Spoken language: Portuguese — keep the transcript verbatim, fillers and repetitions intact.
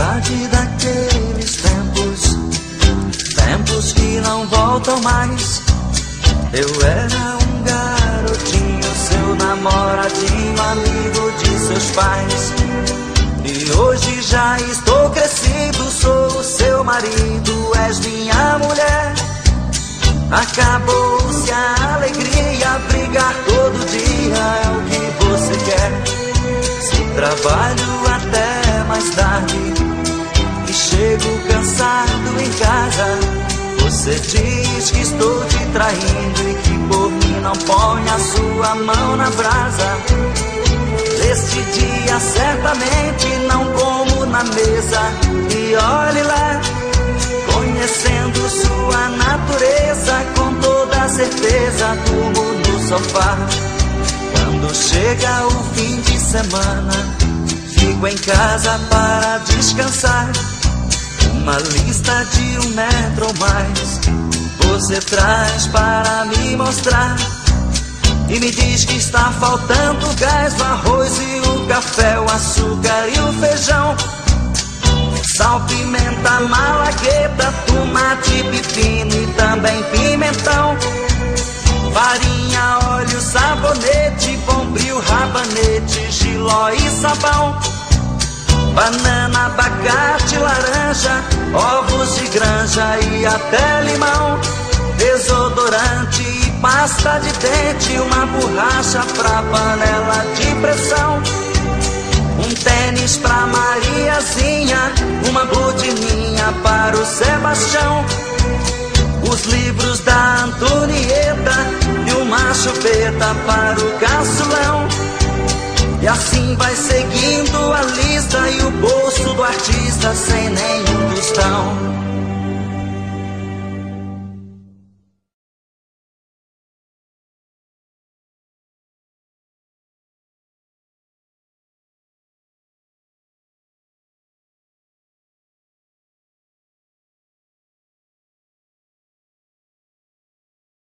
saudade daqueles tempos, tempos que não voltam mais. Eu era um garotinho, seu namoradinho, amigo de seus pais. E hoje já estou crescido, sou o seu marido, és minha mulher. Acabou-se a alegria, brigar todo dia é o que você quer. Se trabalho até mais tarde e chego cansado em casa, você diz que estou te traindo e que por mim não põe a sua mão na brasa. Neste dia certamente não como na mesa. E olhe lá, conhecendo sua natureza, com toda certeza durmo no sofá. Quando chega o fim de semana, fico em casa para descansar. Uma lista de um metro ou mais você traz para me mostrar. E me diz que está faltando gás no arroz e o café, o açúcar e o feijão, sal, pimenta, malagueta, tomate, pepino e também pimentão, farinha, óleo, sabonete, bombril, rabanete, giló e sabão, banana, abacate, laranja, ovos de granja e até limão, desodorante e pasta de dente, uma borracha pra panela de pressão, um tênis pra Mariazinha, uma botininha para o Sebastião, os livros da Antonieta e uma chupeta para o Caçulão. E assim vai seguindo a lista e o bolso do artista sem nenhum tostão.